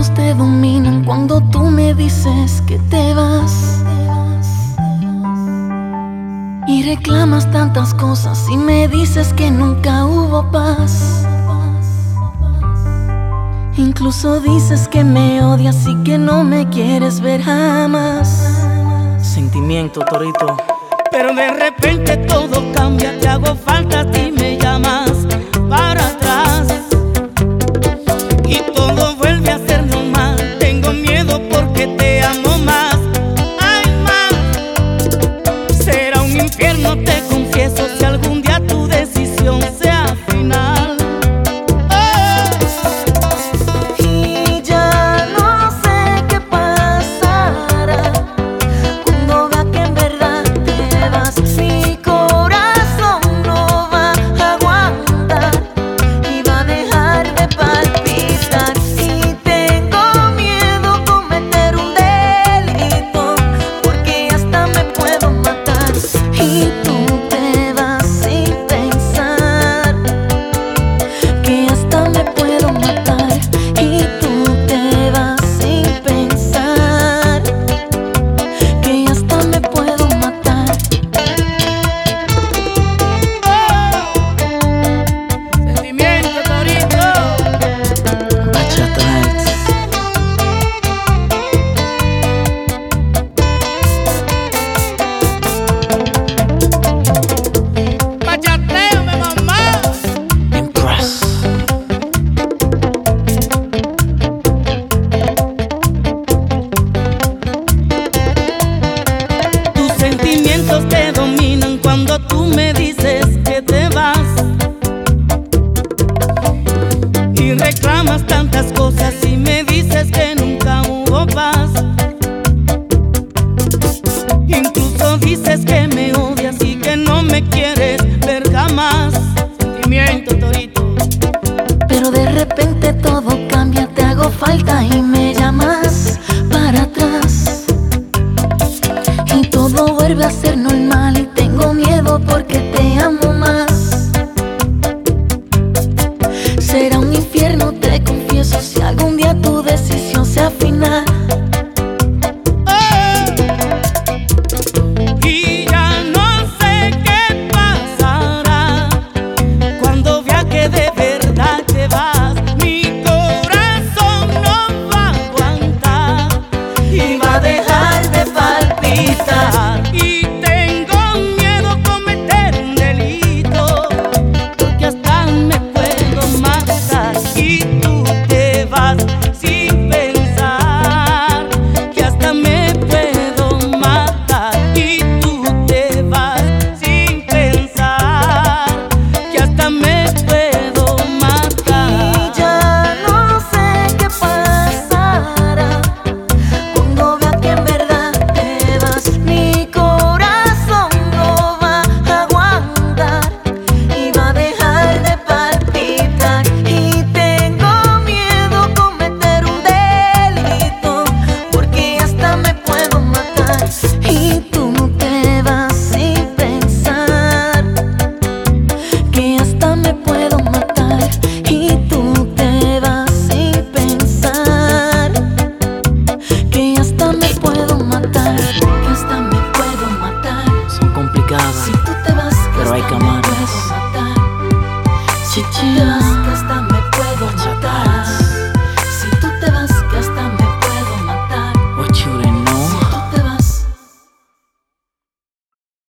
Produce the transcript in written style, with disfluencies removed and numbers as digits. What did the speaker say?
sentimientos te dominan cuando tú me dices que te vas. Y reclamas tantas cosas y me dices que nunca hubo paz. Incluso dices que me odias y que no me quieres ver jamás. Sentimiento, Torito. Pero de repente todo cambia, te hago falta y me llamas para atrás. Y todo vuelve a ser normal, tengo miedo porque te amo más. Ay, más, será un infierno, te confieso, si algún día tu decisión sea final. Y ya no sé qué pasará cuando vea que en verdad te vas. Mi corazón no va a aguantar y va a dejar de palpitar. Y tengo miedo cometer un delito, porque hasta me puedo matar. Y tú te vas sin pensar que hasta me puedo matar. Y tú te vas sin pensar que hasta me puedo matar. Sentimiento, Torito. Bachata Nights. Bachateame, mamá. Impress. Tus sentimientos te dominan cuando tú me dices que te vas. Y reclamas tantas cosas